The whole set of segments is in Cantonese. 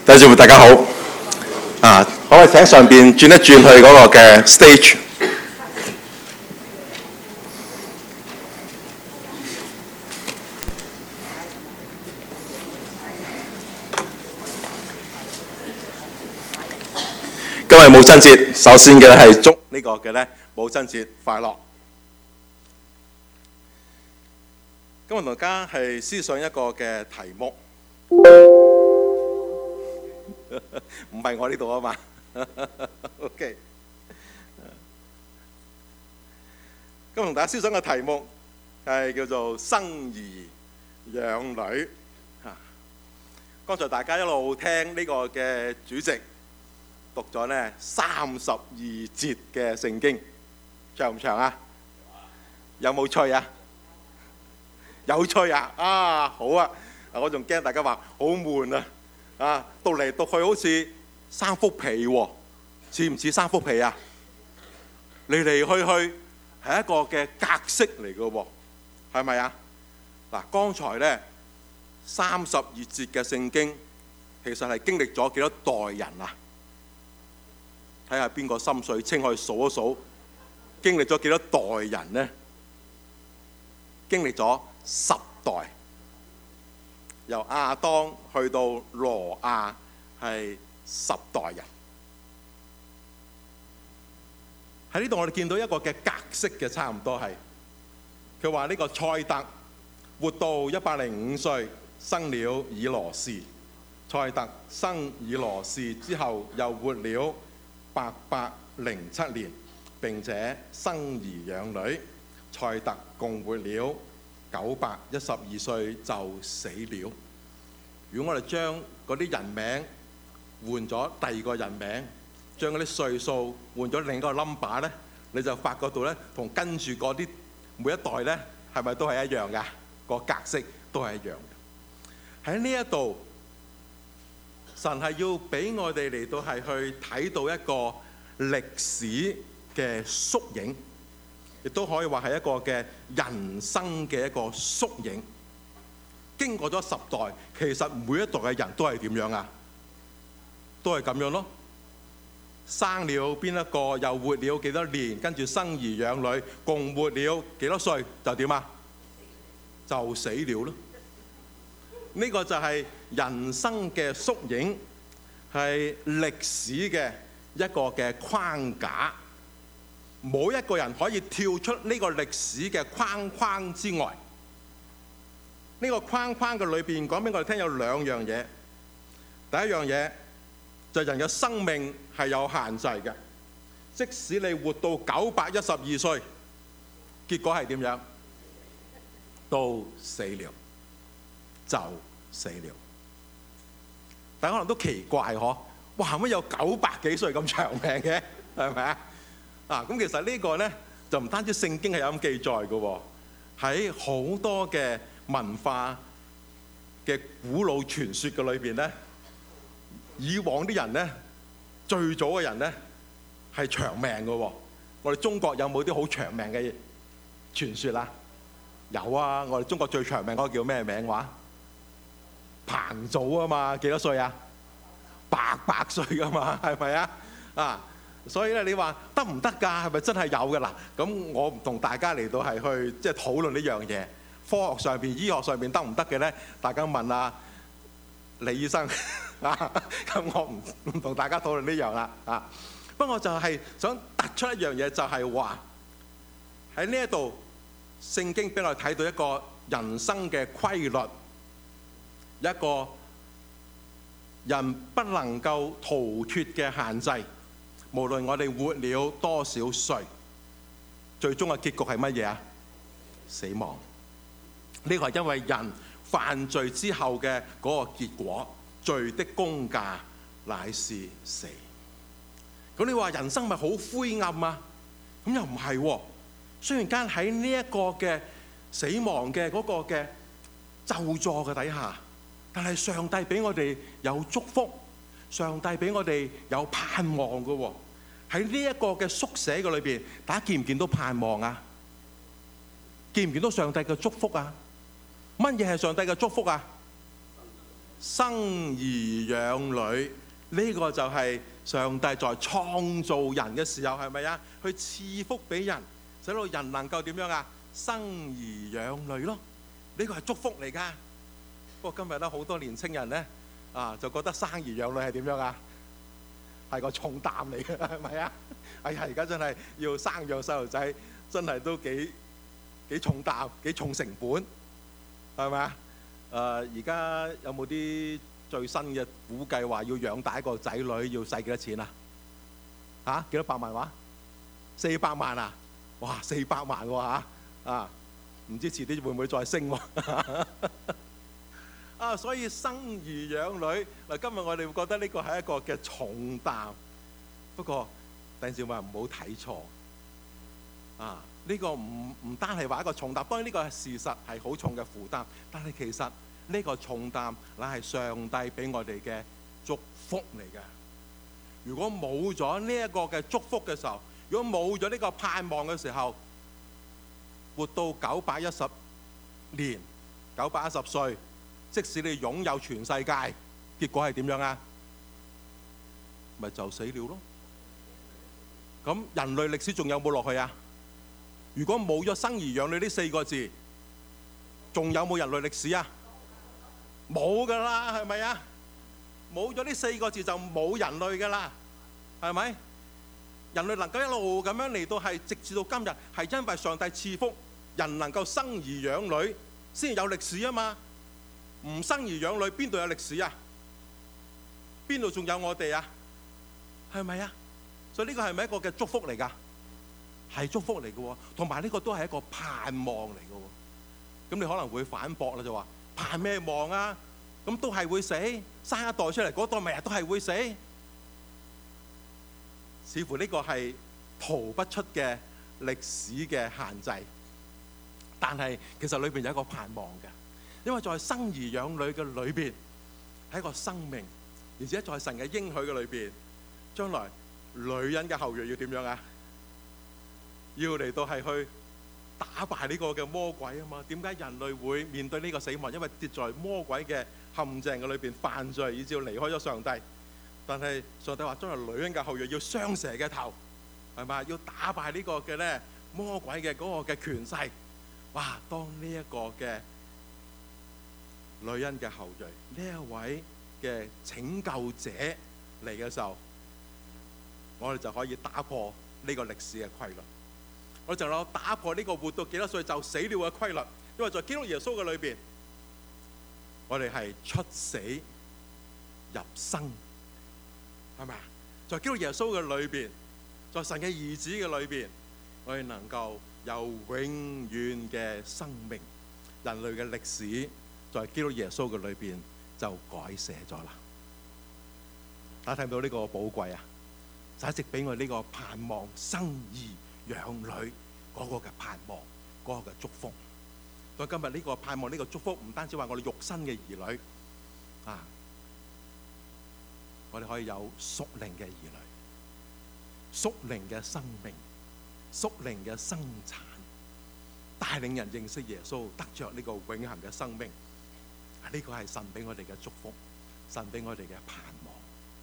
弟兄姊妹大家好，可唔可以請上邊轉一轉去嗰個嘅 stage？ 今日母親節，首先嘅係祝呢個嘅咧母親節快樂。今日同大家係思想一個嘅題目。唔係我呢度啊嘛，OK。今日同大家思想嘅題目係叫做生兒養女。剛才大家一路聽呢個嘅主席讀咗呢32節嘅聖經，長唔長啊？有冇趣啊？有趣啊！好啊！我仲驚大家話好悶啊！讀嚟讀去好似三幅被喎，似唔似三幅被啊？嚟嚟去去係一個嘅格式嚟嘅喎，係咪啊？嗱，剛才呢32節嘅聖經其實係經歷咗幾多代人啊？睇下邊個心水清可以數一數，經歷咗幾多代人呢？經歷咗10代。由亞當去到羅亞係10代人。喺呢度我哋見到一個嘅格式嘅，差唔多係佢話呢個賽特活到105歲，生了以羅士。賽特生以羅士之後又活了807年，並且生兒養女。賽特共活了912歲就死了。如果我哋將嗰啲人名換咗第二個人名，將嗰啲歲數換咗另一個 number 咧，你就發覺到咧，同跟住嗰啲每一代咧，係咪都係一樣㗎？個格式都係一樣嘅。喺呢一度，神係要俾我哋嚟到係去睇到一個歷史嘅縮影。亦都可以話係一個嘅人生嘅一個縮影。經過咗10代，其實每一代嘅人都係點樣啊？都係咁樣咯。生了邊一個，又活了幾多年，跟住生兒養女，共活了幾多歲，就點啊？就死了咯。呢個就係人生嘅縮影，係歷史嘅一個嘅框架。冇一個人可以跳出呢個歷史嘅框框之外。呢個框框嘅裏邊講俾我哋聽有兩樣嘢。第一樣嘢就係人嘅生命係有限制嘅，即使你活到912歲，結果係點樣？都死了，就死了。大家可能都奇怪嗬，哇，乜有900幾歲咁長命嘅？係咪啊？咁其實呢個呢，就唔單止聖經係有咁記載嘅喎，喺好多嘅文化嘅古老傳說嘅裏邊呢，以往啲人呢，最早嘅人呢，係長命嘅喎。我哋中國有冇啲好長命嘅傳說啊？有啊，我哋中國最長命嗰個叫咩名話？彭祖啊嘛，幾多歲啊？800歲㗎嘛，係咪啊？所以咧，你話得唔得㗎？係咪真係有嘅嗱？咁我唔同大家嚟到係去即係討論呢樣嘢。科學上邊、醫學上邊得唔得嘅咧？大家問下李醫生咁我唔同大家討論呢樣啦不過就係想突出一樣嘢，就係話喺呢一度聖經俾我哋睇到一個人生嘅規律，一個人不能夠逃脫嘅限制。無論我哋活了多少歲，最終嘅結局係乜嘢啊？死亡。呢個係因為人犯罪之後嘅嗰個結果，罪的工價乃是死。咁你話人生咪好灰暗啊？咁又唔係喎。雖然間喺呢一個嘅死亡嘅嗰個嘅咒詛嘅底下，但係上帝俾我哋有祝福。上帝俾我哋有盼望嘅喎，喺呢一個嘅縮寫嘅裏邊，大家見唔見到盼望啊？見唔見到上帝嘅祝福啊？乜嘢係上帝嘅祝福啊？ 生兒養女，呢個就係上帝在創造人嘅時候，係咪啊？去賜福俾人，使到人能夠點樣啊？生兒養女咯，呢個係祝福嚟㗎。不過今日咧，好多年青人咧就覺得生兒養女係點樣啊？係個重擔嚟嘅，係咪啊？哎呀，而家真係要生養細路仔，真係都幾重擔、幾重成本，係咪啊？而家有冇啲最新嘅估計話要養大一個仔女要使幾多錢啊？幾多百萬話？400萬啊！哇，400萬喎嚇！唔知遲啲會唔會再升喎？所以生兒養女嗱，今日我哋會覺得呢個係一個嘅重擔。不過弟兄姊妹唔好睇錯呢個唔單係話一個重擔，當然呢個係事實係好重嘅負擔，但係其實呢個重擔乃係上帝俾我哋嘅祝福嚟嘅。如果冇咗呢一個嘅祝福嘅時候，如果冇咗呢個盼望嘅時候，活到910年、910歲，即使你擁有全世界，結果係點樣啊？咪就死了咯。咁人類歷史仲有冇落去啊？如果冇咗生兒養女呢4個字，仲有冇人類歷史啊？冇噶啦，係咪啊？冇咗呢4個字就冇人類噶啦，係咪？人類能夠一路咁樣嚟到係直至到今日，係因為上帝賜福，人能夠生兒養女先有歷史啊嘛。唔生兒養女邊度有歷史啊？邊度仲有我哋啊？係咪啊？所以呢個係咪一個嘅祝福嚟㗎？係祝福嚟嘅喎，同埋呢個都係一個盼望嚟嘅喎。咁你可能會反駁啦，就話盼咩望啊？咁都係會死，生一代出嚟，嗰代咪日都係會死。似乎呢個係逃不出嘅歷史嘅限制，但係其實裏邊有一個盼望嘅，因為在生兒養女嘅裏邊係一個生命，而且在神嘅應許嘅裏邊，將來女人嘅後裔要點樣啊？要嚟到係去打敗呢個嘅魔鬼啊嘛。點解人類會面對呢個死亡？因為跌在魔鬼嘅陷阱嘅裏邊犯罪，以至要離開咗上帝。但係上帝話將來女人嘅後裔要傷蛇嘅頭，係咪？要打敗呢個嘅咧魔鬼嘅嗰個嘅權勢。哇！當呢一個嘅女人嘅後裔，呢一位嘅拯救者嚟嘅時候，我哋就可以打破呢個歷史嘅規律。我哋就能夠打破呢個活到幾多歲就死了嘅規律。因為在基督耶穌嘅裏邊，我哋係出死入生。係咪啊？在基督耶穌嘅裏邊，在神嘅兒子嘅裏邊，我哋能夠有永遠嘅生命。人類嘅歷史在基督耶穌嘅裏邊就改寫咗啦。大家睇唔到呢個寶貴啊？就一直俾我呢個盼望生兒養女嗰個嘅盼望，嗰個嘅祝福。到今日呢個盼望呢個祝福，唔單止話我哋肉身嘅兒女我哋可以有屬靈嘅兒女、屬靈嘅生命、屬靈嘅生產，帶領人認識耶穌，得着呢個永恆嘅生命。呢個係神俾我哋嘅祝福，神俾我哋嘅盼望。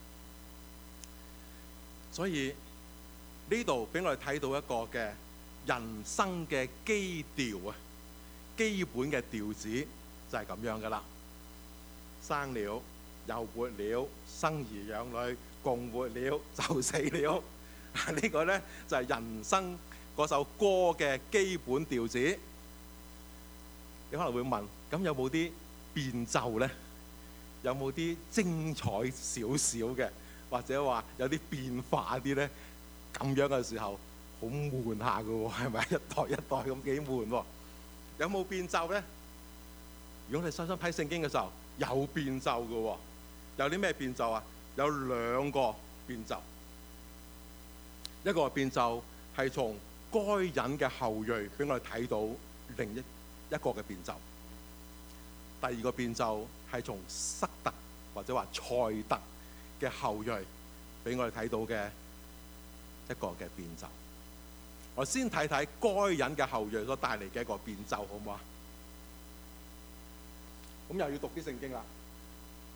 所以呢度俾我哋睇到一個嘅人生嘅基調啊，基本嘅調子就係咁樣噶啦。生了又活了，生兒養女，共活了就死了。呢個呢就係人生嗰首歌嘅基本調子。你可能會問，咁有冇啲變奏呢？有冇啲精彩少少嘅，或者話有啲變化啲呢？咁樣嘅時候好悶下㗎喎，係咪？一代一代咁幾悶喎。有冇變奏呢？如果你細心睇聖經嘅時候，有變奏㗎喎。有啲咩變奏啊？有2個變奏。一個變奏係從該隱嘅後裔俾我哋睇到另一個嘅變奏。第二個變奏係從塞特或者話賽特嘅後裔俾我哋睇到嘅一個嘅變奏。我先睇睇該隱嘅後裔所帶嚟嘅一個變奏，好唔好啊？咁又要讀啲聖經啦。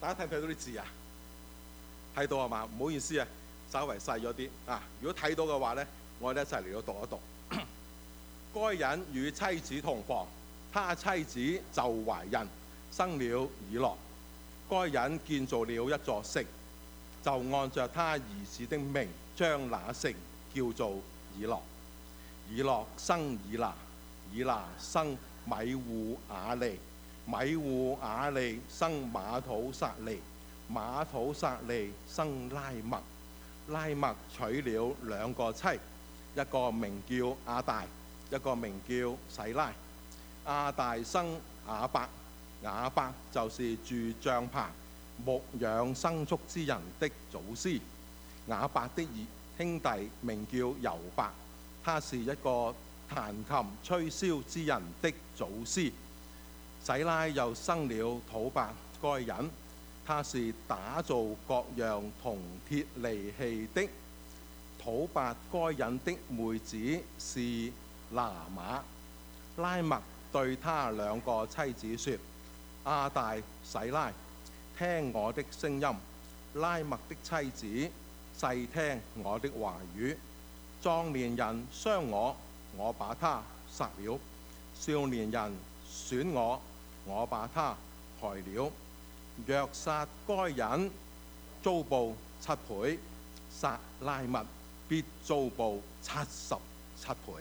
大家睇唔睇到啲字啊？睇到係嘛？唔好意思啊，稍微細咗啲啊。如果睇到嘅話咧，我哋一齊嚟到讀一讀。該人與妻子同房，他妻子就懷孕，生了以諾。該人建造了一座城，就按着他兒子的名，將那城叫做以諾。以諾生以拿，以拿生米戶雅利，米戶雅利生馬土撒利，馬土撒利生拉麥，拉麥娶了兩個妻，一個名叫亞大，一個名叫洗拉。亞大生雅伯，雅伯就是住帳棚、牧養牲畜之人的祖師。雅伯的兄弟名叫猶伯，他是一個彈琴吹簫之人的祖師。洗拉又生了土伯該人，他是打造各樣銅鐵利器的。土伯該人的妹子是拿瑪。拉麥對他兩個妻子說：亞大、洗拉，聽我的聲音。拉麥的妻子細聽我的話語。壯年人傷我，我把他殺了；少年人損我，我把他害了。若殺該人，遭報7倍；殺拉麥，必遭報77倍。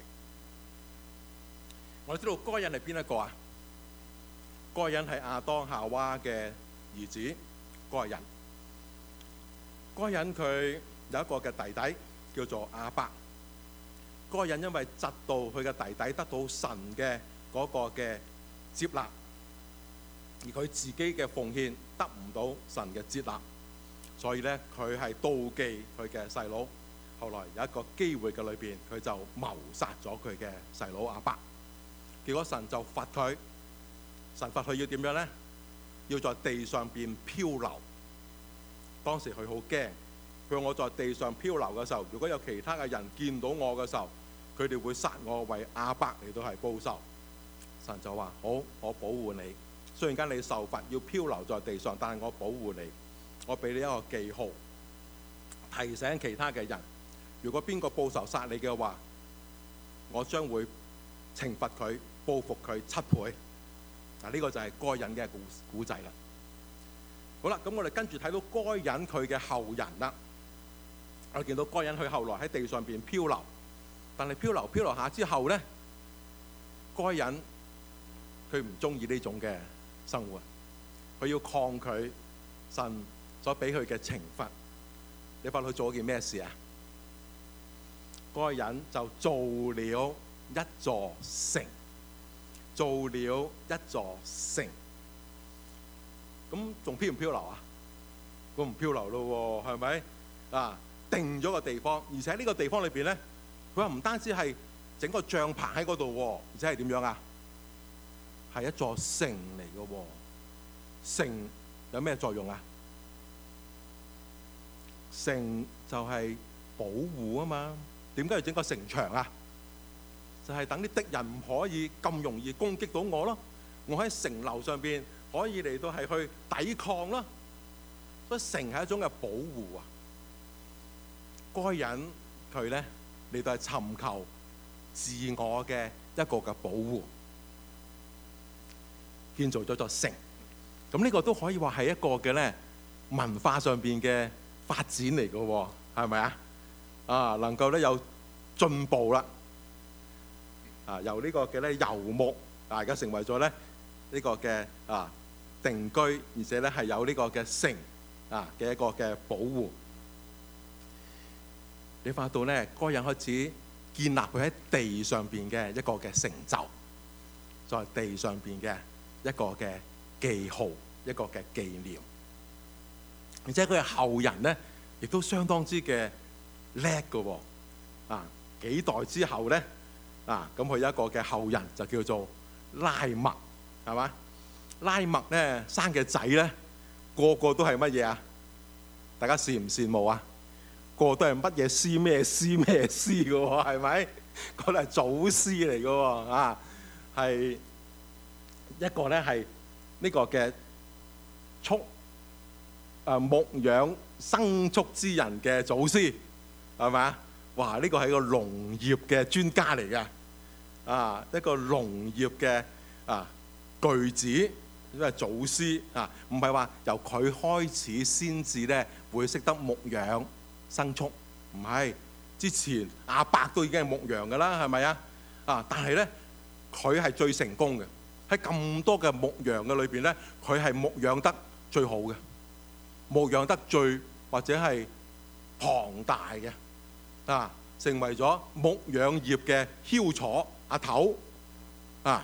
我哋知道該人係邊一個啊？該人係亞當夏娃嘅兒子該人。該人佢有一個嘅弟弟叫做亞伯。該人因為嫉妒佢嘅弟弟得到神嘅嗰個嘅接納，而佢自己嘅奉獻得唔到神嘅接納，所以咧佢係妒忌佢嘅細佬。後來有一個機會嘅裏邊，佢就謀殺咗佢嘅細佬亞伯。結果神就罰佢，神罰佢要點樣呢？要在地上邊漂流。當時佢好驚，佢話我在地上漂流嘅時候，如果有其他嘅人見到我嘅時候，佢哋會殺我，為亞伯嚟到係報仇。神就話：好，我保護你。雖然間你受罰要漂流在地上，但係我保護你。我俾你一個記號，提醒其他嘅人，如果邊個報仇殺你嘅話，我將會懲罰佢，報復佢7倍。嗱，呢個就係該人嘅古仔啦。好啦，咁我哋跟住睇到該人佢嘅後人啦。我哋見到該人佢後來喺地上邊漂流，但係漂流下之後咧，該人佢唔中意呢種嘅生活，佢要抗拒神所俾佢嘅懲罰。你發覺佢做咗件咩事啊？該人就造了一座城，造了一座城。咁仲漂唔漂流啊？佢唔漂流咯喎，係咪啊？定咗個地方，而且呢個地方裏邊咧，佢話唔單止係整個帳棚喺嗰度喎，而且係點樣啊？係一座城嚟嘅喎。城有咩作用啊？城就係保護啊嘛。點解要整個城牆啊？就係等啲敵人唔可以咁容易攻擊到我咯。我喺城樓上邊可以嚟到係去抵抗啦。所以城係一種嘅保護啊。該人佢咧嚟到係尋求自我嘅一個嘅保護，建造咗座城。咁呢個都可以話係一個嘅咧文化上邊嘅發展嚟嘅喎，係咪啊？啊，能夠咧有進步啦！啊，由呢個嘅咧遊牧，而家成為咗咧呢個嘅定居，而且咧係有呢個嘅城嘅一個嘅保護。你發到咧，該人開始建立佢喺地上邊嘅一個嘅成就，在地上邊嘅一個嘅記號，一個嘅紀念。而且佢嘅後人咧，亦都相當之嘅叻嘅喎。幾代之後咧，咁佢有一個嘅後人就叫做拉麥，係嘛？拉麥咧生嘅仔咧，個個都係乜嘢啊？大家羨唔羨慕啊？個個都係乜嘢師咩師咩師嘅喎，係咪？嗰個係祖師嚟嘅喎，係一個咧係呢個嘅畜牧養牲畜之人嘅祖師，係咪啊？哇！呢個係一個農業嘅專家嚟嘅，一個農業嘅巨子，因為祖師唔係話由佢開始先至咧會識得牧養牲畜，唔係，之前亞伯都已經係牧羊㗎啦，係咪啊？但係咧佢係最成功嘅，喺咁多嘅牧羊嘅裏邊咧，佢係牧養得最好嘅，牧養得最或者係龐大嘅。成為咗牧養業嘅翹楚阿頭呢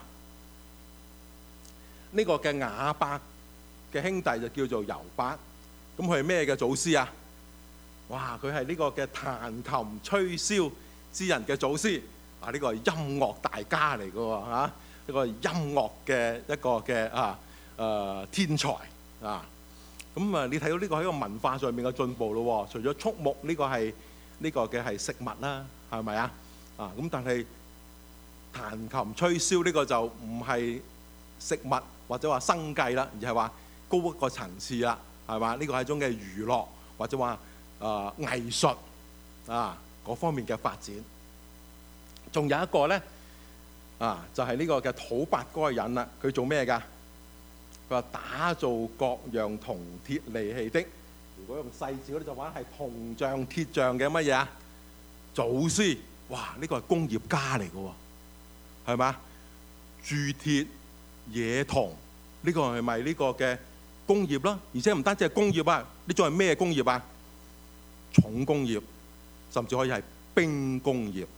個嘅亞伯嘅兄弟就叫做猶伯，咁佢係咩嘅祖師啊？哇！佢係呢個嘅彈琴吹簫之人嘅祖師呢個係音樂大家嚟嘅喎，一個音樂嘅一個嘅天才咁你睇到呢個喺個文化上面嘅進步咯。除咗畜牧呢個係。呢個嘅係食物啦，係咪啊？咁但係彈琴吹簫呢個就唔係食物或者話生計啦，而係話高一個層次啦，係嘛？呢個係一種嘅娛樂或者話藝術嗰方面嘅發展。仲有一個咧就係呢個嘅土伯嗰個人啦，佢做咩㗎？佢話打造各樣銅鐵利器的。如果用細字嗰啲就話係銅匠鐵匠嘅乜嘢啊？祖師，哇！呢個係工業家嚟嘅喎，係嘛？鑄鐵、冶銅，呢個係咪呢個嘅工業啦？而且唔單止係工業啊，呢種係咩工業啊？重工業，甚至可以係兵工業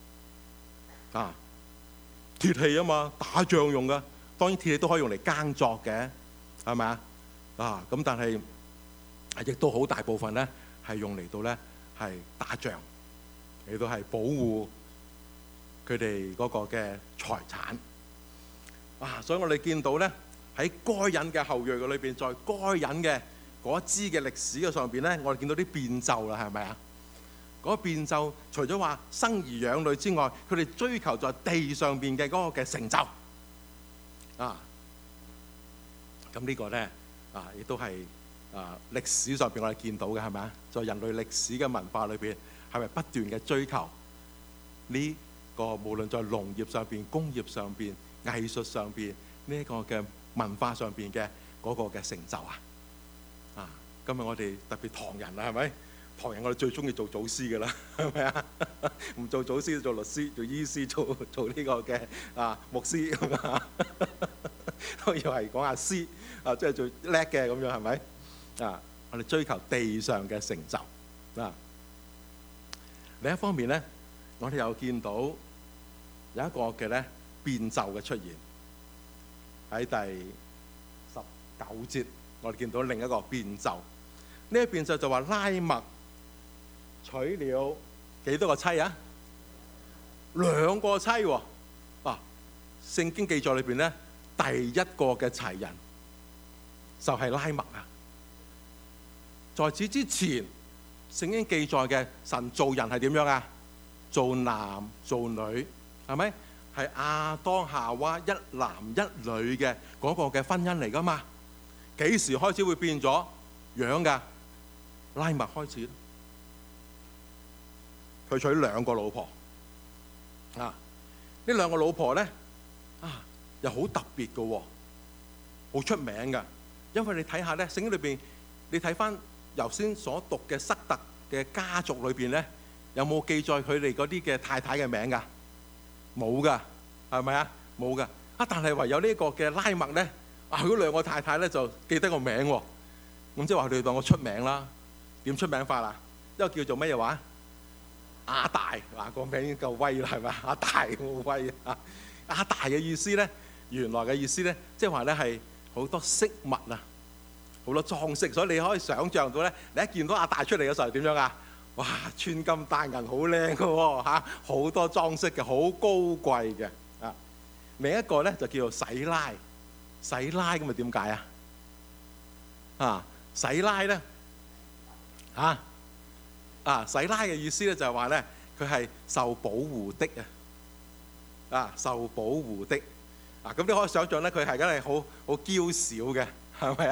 鐵器啊嘛，打仗用㗎。當然鐵器都可以用嚟耕作嘅，係咪啊？咁但係亦都好大部分咧係用嚟到咧係打仗，嚟到係保護佢哋嗰個嘅財產。所以我哋見到咧喺該隱嘅後裔嘅裏邊，在該隱嘅嗰一支嘅歷史嘅上邊咧，我哋見到啲變奏啦，係咪啊？嗰個變奏除咗話生兒養女之外，佢哋追求在地上邊嘅嗰個嘅成就咁呢個咧亦都係。歷史上邊我哋見到嘅係咪啊？在人類歷史嘅文化裏邊，係咪不斷嘅追求呢個無論在農業上邊、工業上邊、藝術上邊呢一個嘅文化上邊嘅嗰個嘅成就今日我哋特別唐人啦，係咪？唐人我哋最中意做祖師㗎啦，係咪啊？唔做祖師做律師、做醫師、做呢個嘅牧師咁都要係講下師即係最叻嘅咁樣，係咪？我哋追求地上嘅成就另一方面咧，我哋又見到有一個嘅咧變奏嘅出現喺第19節，我哋見到另一個變奏。呢一變奏就話拉麥娶了幾多個妻啊？2個妻喎。聖經記載裏邊咧，第一個嘅齊人就係拉麥啊。在此之前，聖經記載嘅神造人係點樣啊？做男做女，係咪？係亞當夏娃一男一女嘅嗰個嘅婚姻嚟㗎嘛？幾時開始會變咗樣㗎？拉麥開始，佢娶2個老婆呢2個老婆咧又好特別嘅喎，好出名㗎。因為你睇下咧，聖經裏邊你睇翻。頭先所讀嘅塞特嘅家族裏邊咧，有冇記載佢哋嗰啲嘅太太嘅名㗎？冇㗎，係咪啊？冇㗎。但係唯有呢個嘅拉麥咧，佢嗰2個太太咧就記得個名喎。咁即係話佢哋當我出名啦。點出名法啊？一個叫做乜嘢話？亞大，個名已經夠威啦，係咪？亞大好威啊！亞大嘅意思咧，原來嘅意思咧，即係話咧係好多飾物啊。好多裝飾，所以你可以想像到咧，你一見到亞大出嚟嘅時候點樣啊？哇！穿金戴銀，好靚嘅喎，好多裝飾嘅，好高貴嘅另一個咧就叫做洗拉，洗拉咁啊點解啊？洗拉咧洗拉嘅意思咧就係話咧，佢係受保護的受保護的咁你可以想像咧，佢係梗係好嬌小嘅，係咪啊？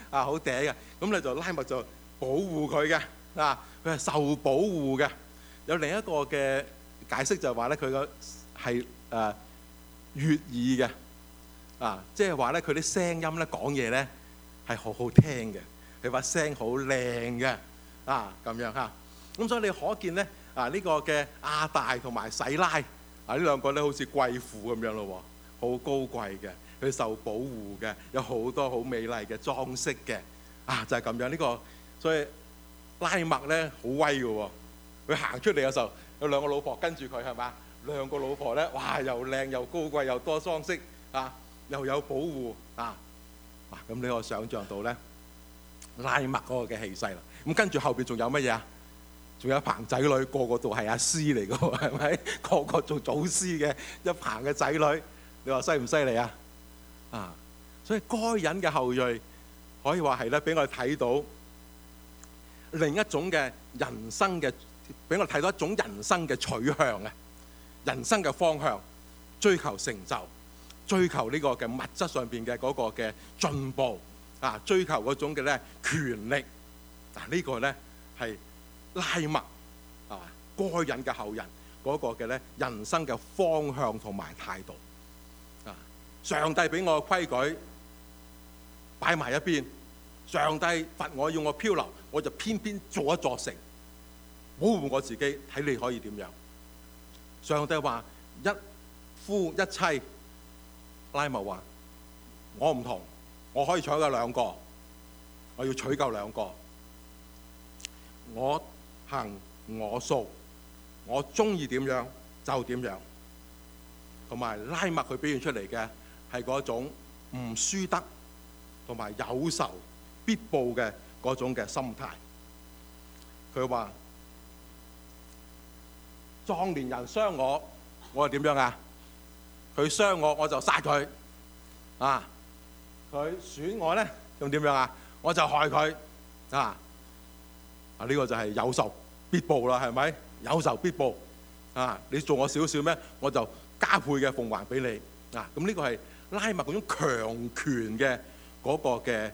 好嗲嘅，咁咧就拉麥就保護佢嘅，佢係受保護嘅。有另一個嘅解釋就係話咧，佢個係悅耳嘅，即係話咧佢啲聲音咧講嘢咧係好好聽嘅，佢把聲好靚嘅，咁樣嚇。咁所以你可見咧呢個嘅亞大同埋洗拉呢兩個咧好似貴婦咁樣咯，好高貴嘅，佢受保護嘅，有好多好美麗嘅裝飾嘅，就係咁樣呢個。所以拉麥咧好威嘅喎，佢行出嚟嘅時候有兩個老婆跟住佢係嘛，兩個老婆咧哇又靚又高貴又多裝飾又有保護咁你可想像到咧拉麥嗰個嘅氣勢啦。咁跟住後邊仲有乜嘢啊？仲有一棚仔女，個個都係阿師嚟嘅喎，係咪？個個做祖師嘅一棚嘅仔女，你話犀唔犀利啊？所以該隱嘅後裔可以話係咧，俾我哋睇到另一種嘅人生嘅，俾我哋睇到一種人生嘅取向嘅，人生嘅方向，追求成就，追求呢個嘅物質上邊嘅嗰個嘅進步追求嗰種嘅咧權力呢個咧係拉麥該隱嘅後人嗰個嘅咧人生嘅方向同埋態度上帝俾我嘅規矩擺埋一邊，上帝罰我要我漂流，我就偏偏做一座城，保護我自己，睇你可以點樣。上帝話一夫一妻，拉麥話我唔同，我可以娶夠兩個，我要娶夠兩個，我行我素，我中意點樣就點樣。同埋拉麥佢表現出嚟嘅係嗰種唔輸得同埋有仇必報嘅嗰種嘅心態。佢話壯年人傷我，我係點樣啊？佢傷我，我就殺佢佢損我咧，咁點樣啊？我就害佢呢個就係有仇必報啦，係咪？有仇必報你做我少少咩？我就加倍嘅奉還俾你咁呢個係拉麥嗰種強權嘅嗰個嘅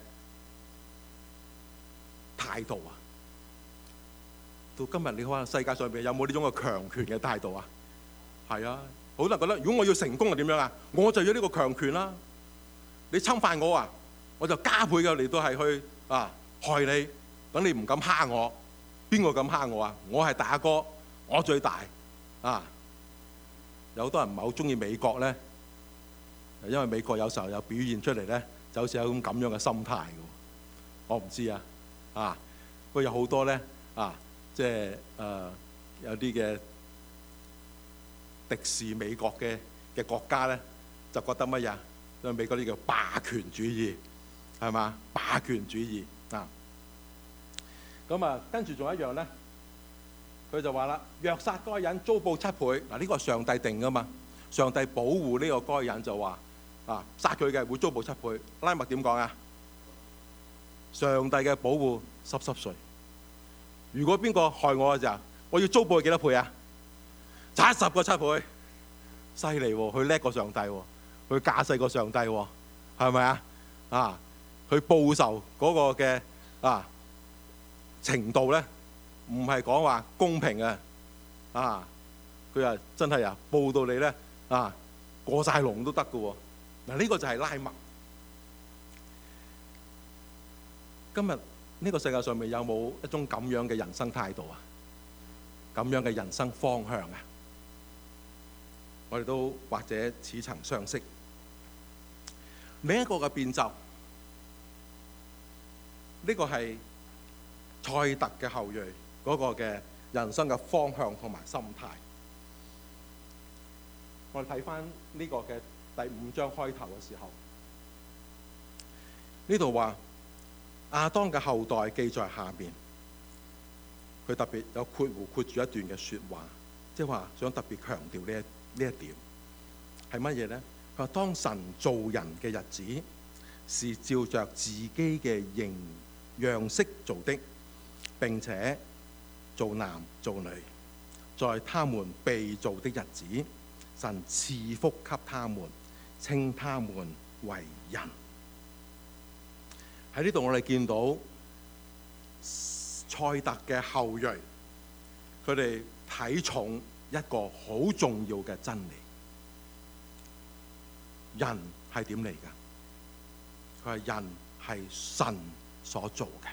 態度到今日你睇下世界上邊有冇呢種嘅強權嘅態度係好多人覺得如果我要成功係點樣我就要呢個強權啦。你侵犯我我就加倍嘅嚟到係去害你，等你唔敢蝦我。邊個敢蝦我我係大哥，我最大有好多人唔係好中意美國咧，因為美國有時候有表現出嚟咧，就好似有咁樣嘅心態嘅。我唔知不過有好多咧即係有啲嘅敵視美國嘅國家咧，就覺得乜嘢？因為美國呢叫霸權主義，係嘛？霸權主義咁跟住仲有一樣咧，佢就話啦：若殺該隱，遭報7倍。呢個係上帝定噶嘛？上帝保護呢個該隱就話殺佢嘅會遭報7倍。拉麥點講上帝嘅保護濕碎。如果邊個害我嘅時候，我要遭報幾多倍70個7倍，犀利喎！佢叻過上帝喎，佢架勢過上帝喎，係咪佢報仇嗰個嘅程度咧，唔係講話公平嘅佢真係報到你咧過晒龍都得嘅喎。呢個就係拉麥。今日呢個世界上面有冇一種咁樣嘅人生態度咁樣嘅人生方向我哋都或者似曾相識。另一個嘅變奏，呢個係賽特嘅後裔嗰個嘅人生嘅方向同埋心態。我哋睇翻呢個嘅第5章開頭嘅時候，呢度話亞當嘅後代記在下面，佢特別有括住一段嘅說話，即係話想特別強調呢一點係乜嘢呢？佢話當神造人嘅日子是照着自己嘅樣式做的，並且做男做女，在他們被造的日子，神賜福給他們，稱他們為人。 喺呢度我哋見到塞特嘅後裔，佢哋睇重一個好重要嘅真理：人係點嚟㗎？佢係人係神所做嘅，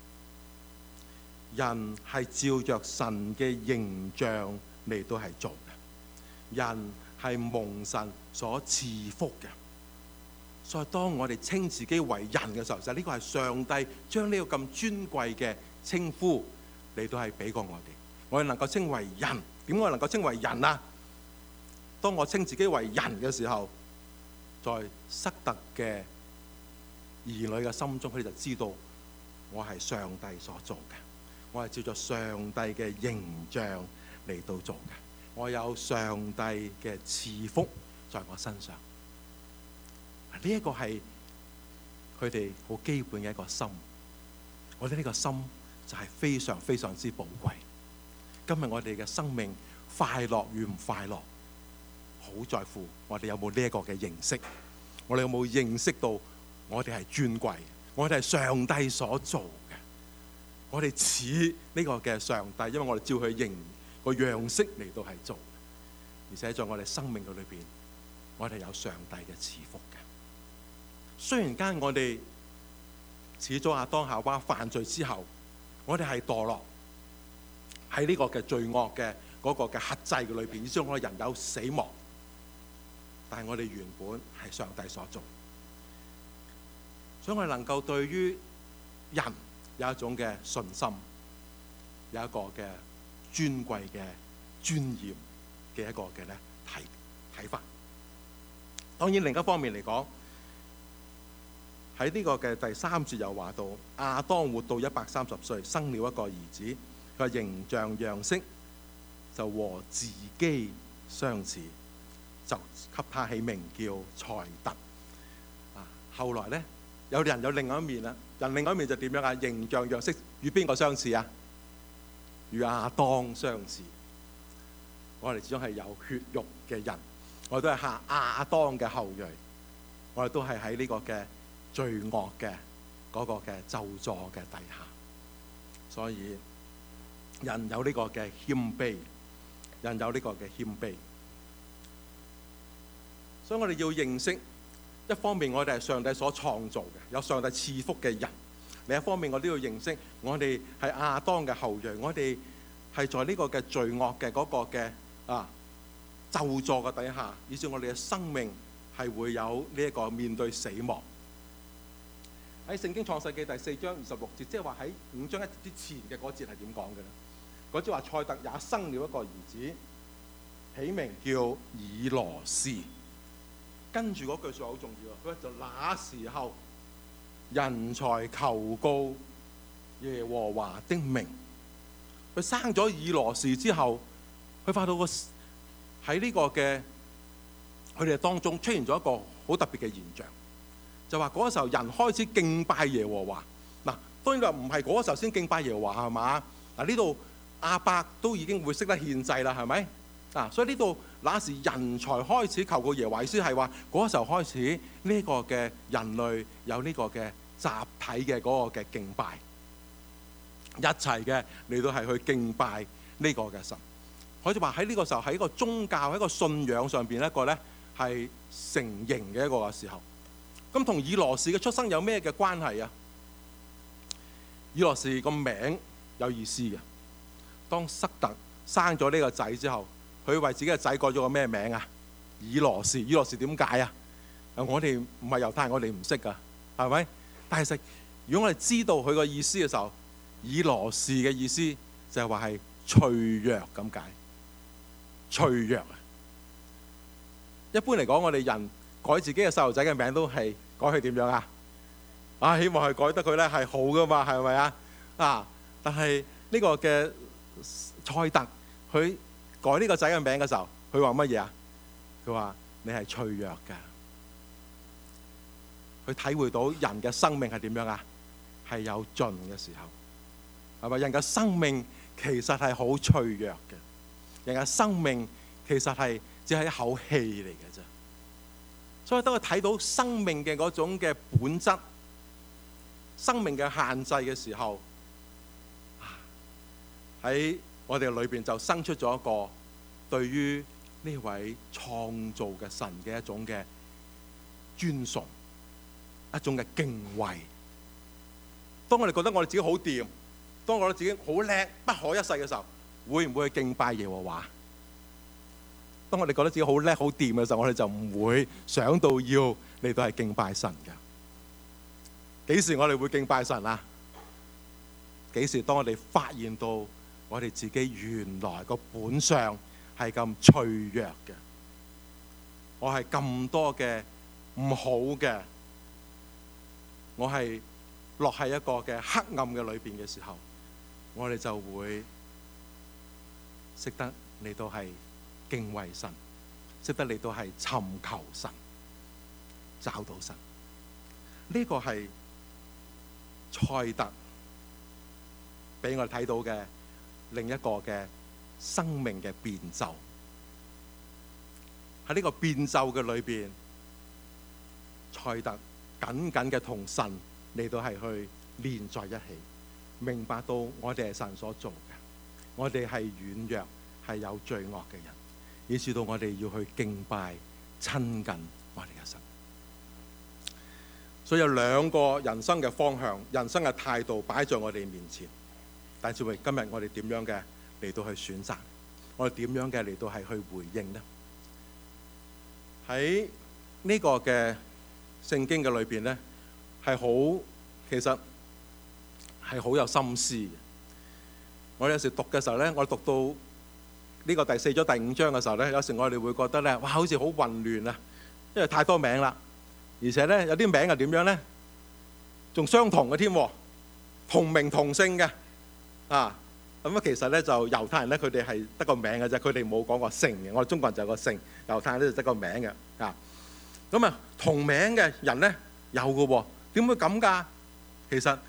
人係照着神嘅形象嚟到係做嘅，人係蒙神所賜福嘅。所以當我哋稱自己為人嘅時候，就呢個係上帝將呢個咁尊貴嘅稱呼嚟到係俾過我哋。我哋能夠稱為人，點解我能夠稱為人啊？當我稱自己為人嘅時候，在塞特嘅兒女嘅心中，佢哋就知道我係上帝所做嘅，我係照着上帝嘅形象嚟到做嘅，我有上帝嘅賜福在我身上。呢一個係佢哋好基本嘅一個心，我覺得呢個心就係非常非常之寶貴。今日我哋嘅生命快樂與唔快樂，好在乎我哋有冇呢一個嘅認識，我哋有冇認識到我哋係尊貴，我哋係上帝所做嘅，我哋似呢個嘅上帝，因為我哋照佢形個樣式嚟到係做，而且在我哋生命嘅裏邊，我哋有上帝嘅賜福嘅。雖然間我哋始咗亞當夏娃犯罪之後，我哋係墮落喺呢個嘅罪惡嘅嗰個嘅轄制嘅裏邊，以致我哋人有死亡。但係我哋原本係上帝所做，所以我哋能夠對於人有一種嘅信心，有一個嘅尊貴嘅尊嚴嘅一個嘅咧睇法。當然另一方面嚟講，喺呢個嘅第3節又話到，亞當活到130歲，生了一個兒子，佢形象樣式就和自己相似，就給他起名叫塞特。後來咧，有人有另外一面啦，人另外一面就點樣啊？形象樣式與邊個相似啊？與亞當相似。我哋始終係有血肉嘅人，我哋都係下亞當嘅後裔，我哋都係喺呢個嘅罪惡嘅嗰個嘅咒詛嘅底下，所以人有呢個嘅謙卑，人有呢個嘅謙卑。所以我哋要認識，一方面我哋係上帝所創造嘅，有上帝賜福嘅人；另一方面我都要認識，我哋係亞當嘅後裔，我哋係在呢個嘅罪惡嘅嗰個嘅咒詛嘅底下，以致我哋嘅生命係會有呢一個面對死亡。喺聖經創世記第4章26節，即係話喺5章1節之前嘅嗰節係點講嘅咧？嗰節話塞特也生了一個兒子，起名叫以羅斯。跟住嗰句説話好重要啊！佢話就那時候，人才求告耶和華的名。佢生咗以羅士之後，佢發到喺呢個嘅佢哋當中出現咗一個好特別嘅現象，就話嗰個時候人開始敬拜耶和華。嗱，當然話唔係嗰個時候先敬拜耶和華係嘛？嗱，呢度亞伯都已經會識得獻祭啦，係咪？所以呢度那時人才開始求告耶和華，意思係話嗰個時候開始呢個嘅人類有呢個嘅集體嘅嗰個嘅敬拜，一齊嘅嚟到係去敬拜呢個嘅神。可以話喺呢個時候喺一個宗教喺一個信仰上邊一個咧係成形嘅一個嘅時候。咁同以羅士嘅出生有咩嘅關係啊？以羅士個名有意思嘅。當塞特生咗呢個仔之後，佢為自己嘅仔改咗個咩名啊？以羅士。以羅士點解啊？我哋唔係猶太人，我哋唔識噶，係咪？但係如果我哋知道佢個意思嘅時候，以羅士嘅意思就係話係脆弱咁解。脆弱啊！一般嚟講，我哋人改自己嘅細路仔嘅名都係改佢點樣啊？希望係改得佢咧係好噶嘛，係咪啊？但係呢個嘅塞特佢改呢個仔嘅名嘅時候，佢話乜嘢啊？佢話你係脆弱㗎。佢體會到人嘅生命係點樣啊？係有盡嘅時候，係咪？人嘅生命其實係好脆弱嘅。人嘅生命其實係只係一口氣嚟嘅啫。所以當佢睇到生命嘅嗰種嘅本質， 生命嘅限制嘅時候，喺我哋裏邊就生出咗一個對於呢位創造嘅神嘅一種嘅尊崇，一種嘅敬畏。當我哋覺得我哋自己好掂，當我哋自己好叻不可一世嘅時候，會唔會去敬拜耶和華？當我哋覺得自己好叻好掂嘅時候，我哋就唔會想到要嚟到係敬拜神嘅。幾時我哋會敬拜神啊？幾時當我哋發現到我哋自己原來個本相係咁脆弱嘅，我係咁多嘅唔好嘅，我係落喺一個嘅黑暗嘅裏邊嘅時候，我哋就會識得嚟到係敬畏神，識得嚟到係尋求神，找到神。呢個係賽特俾我哋睇到嘅另一個嘅生命嘅變奏。喺呢個變奏嘅裏邊，賽特緊緊嘅同神嚟到係去連在一起，明白到我哋係神所做嘅，我哋係軟弱，係有罪惡嘅人，以至到我哋要去敬拜親近我哋嘅神。所以有兩個人生嘅方向，人生嘅態度擺在我哋面前。但係今日我哋點樣嘅嚟到去選擇？我哋點樣嘅嚟到係去回應呢？喺呢個嘅聖經嘅裏邊呢，係好，其實係好有心思嘅。我有時讀嘅時候呢，我讀到呢個第4章第5章嘅時候呢，有時我哋會覺得呢，哇，好似好混亂啊，因為太多名啦，而且呢，有啲名係點樣呢？仲相同嘅添，同名同姓嘅啊。咁其實咧就猶太人咧，佢哋係得個名嘅啫，佢哋冇講個姓嘅。我哋中國人就有個姓，猶太人咧就得個名嘅啊。咁啊，同名嘅人咧有嘅喎，點會咁㗎？其實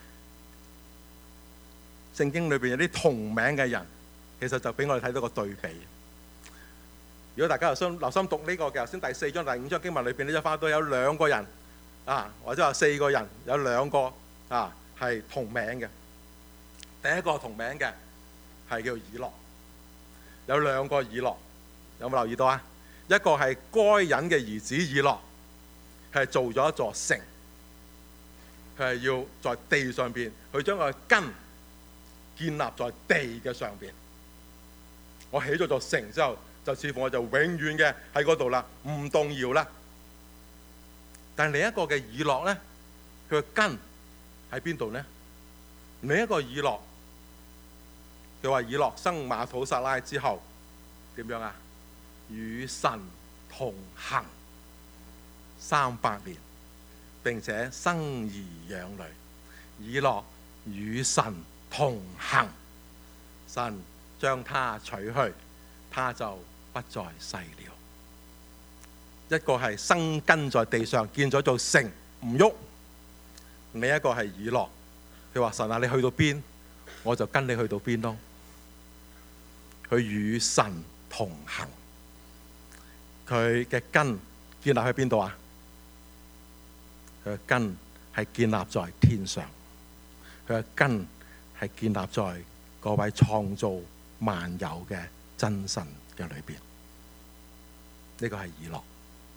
聖經裏邊有啲同名嘅人，其實就俾我哋睇到個對比。如果大家留心讀呢個嘅頭先第4章第5章經文裏邊咧，就發覺到有2個人啊，或者話4個人，有2個啊係同名嘅。第一個同名嘅係叫以諾，有2個以諾，有冇留意到啊？一個係該隱嘅兒子以諾，係做咗一座城，佢係要在地上邊，佢將個根建立在地嘅上邊。我起咗座城之後，就似乎我就永遠嘅喺嗰度啦，唔動搖啦。但另一個嘅以諾咧，佢嘅根喺邊度呢？另一個以諾，佢話以諾生馬土撒拉之後點樣啊？與神同行300年，並且生兒養女。以諾與神同行，神將他取去，他就不再世了。一個係生根在地上，建咗座城唔喐；另一個係以諾，佢話神啊，你去到邊，我就跟你去到邊咯。佢與神同行，佢嘅根建立喺邊度啊？佢嘅根係建立在天上，佢嘅根係建立在嗰位創造萬有嘅真神嘅裏邊。呢個係以諾。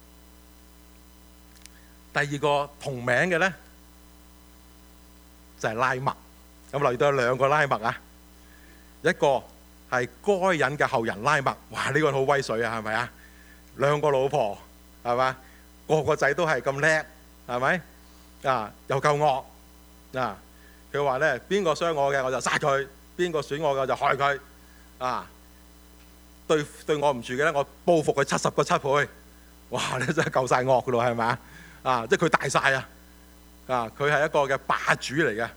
第二個同名嘅咧就係拉麥。咁留意到有2個拉麥啊，一個係該隱嘅後人拉麥，哇！呢個人好威水啊，係咪啊？2個老婆係嘛，個個仔都係咁叻，係咪啊？又夠惡啊！佢話咧，邊個傷我嘅我就殺佢，邊個損我嘅我就害佢啊！對我唔住嘅咧，我報復佢70個7倍。哇！你真係夠晒惡噶咯，係咪啊？即係佢大晒啊！啊，佢係一個嘅霸主嚟嘅。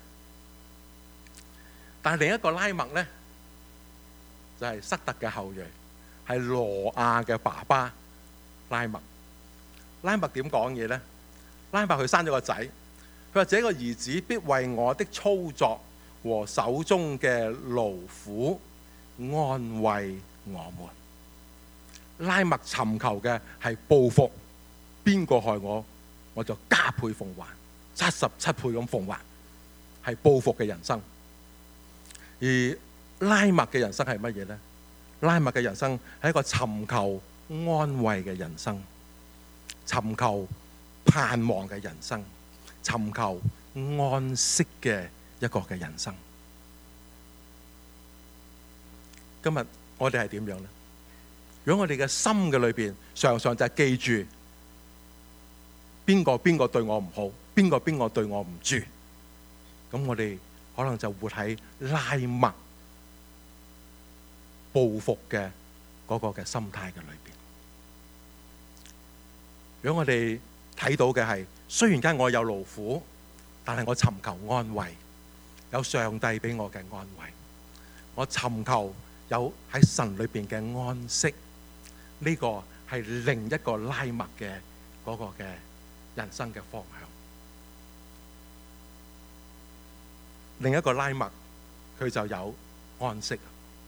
但係另一個拉麥咧，就係塞特嘅後裔，係羅亞嘅爸爸拉麥。拉麥點講嘢咧？拉麥佢生咗個仔，佢話：這個兒子必為我的操作和手中嘅勞苦安慰我們。拉麥尋求嘅係報復，邊個害我，我就加倍奉還，77倍咁奉還。 係報復嘅人生。而拉麥嘅人生係乜嘢呢？拉麥嘅人生係一個尋求安慰嘅人生，尋求盼望嘅人生，尋求安息嘅一個嘅人生。今日我哋係點樣呢？如果我哋嘅心嘅裏邊常常就係記住邊個對我唔好，邊個對我唔住，咁我哋可能就活喺拉麥報復嘅嗰個嘅心態嘅裏邊。如果我哋睇到嘅係，雖然間我有勞苦，但係我尋求安慰，有上帝俾我嘅安慰，我尋求有喺神裏邊嘅安息，呢個係另一個拉麥嘅嗰個嘅人生嘅方向。另一個拉麥佢就有安息。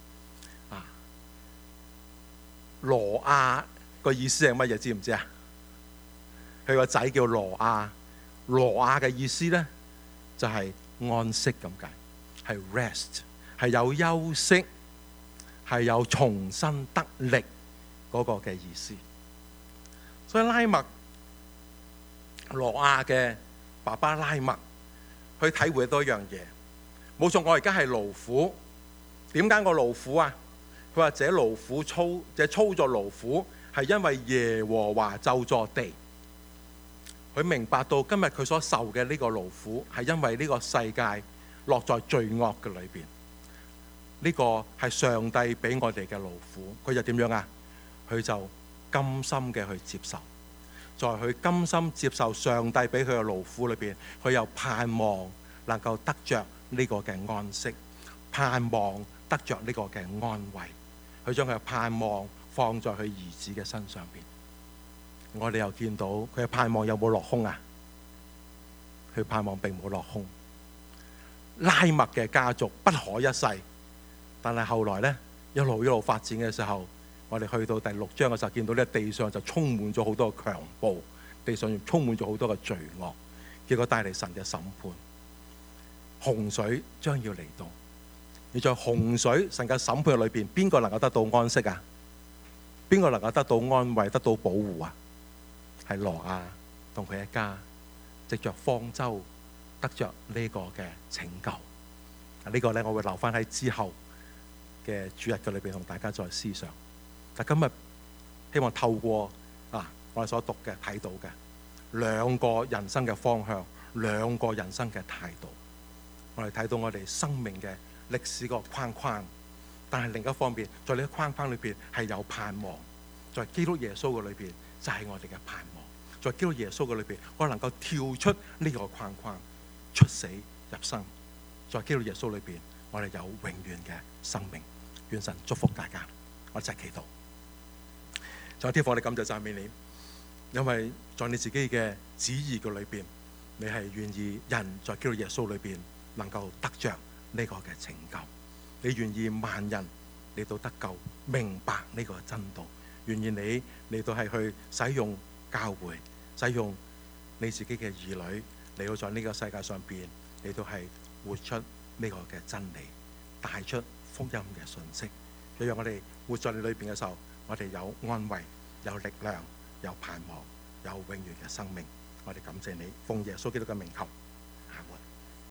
羅亞個意思係乜嘢？知唔知啊？佢個仔叫羅亞，羅亞嘅意思呢就係安息咁解，係 rest， 係有休息，係有重新得力嗰個嘅意思。所以拉麥羅亞嘅爸爸拉麥，去體會多一樣嘢。冇錯，我而家係勞苦。點解我勞苦啊？佢話：這勞苦操作勞苦，係因為耶和華咒詛地。佢明白到今日佢所受嘅呢個勞苦，係因為呢個世界落在罪惡嘅裏邊。呢個係上帝俾我哋嘅勞苦。佢就點樣啊？佢就甘心嘅去接受，在佢甘心接受上帝俾佢嘅勞苦裏邊，佢又盼望能夠得着呢個嘅安息，盼望得着呢個嘅安慰。佢將佢嘅盼望放在佢兒子嘅身上邊。我哋又見到佢嘅盼望有冇落空啊？佢盼望並冇落空。拉麥嘅家族不可一世，但係後來呢，一路發展嘅時候，我哋去到第6章嘅時候，見到呢地上就充滿咗好多嘅強暴，地上充滿咗好多嘅罪惡，結果帶嚟神嘅審判。洪水將要嚟到。而在洪水神嘅審判裏邊，邊個能夠得到安息啊？邊個能夠得到安慰、得到保護啊？係羅亞同佢一家藉着方舟得着呢個嘅拯救。呢個呢，我會留翻喺之後嘅主日嘅裏邊同大家再思想。但今日希望透過我哋所讀嘅睇到嘅兩個人生嘅方向，兩個人生嘅態度，我哋睇到我哋生命嘅歷史個框框，但係另一方面，在呢個框框裏邊係有盼望，在基督耶穌嘅裏邊就係我哋嘅盼望，在基督耶穌嘅裏邊，我能夠跳出呢個框框，出死入生，在基督耶穌裏邊，我哋有永遠嘅生命。願神祝福大家，我一齊祈禱。在天父，我哋感謝讚美你，因為在你自己嘅旨意嘅裏邊，你係願意人在基督耶穌裏邊能夠得着呢個嘅拯救，你願意萬人嚟到得救，明白呢個真道，願意你嚟到係去使用教會，使用你自己嘅兒女嚟到在呢個世界上邊嚟到係活出呢個嘅真理，帶出福音嘅信息，讓我哋活在你裏邊嘅時候，我哋有安慰、有力量、有盼望、有永遠嘅生命。我哋感謝你，奉耶穌基督嘅名求。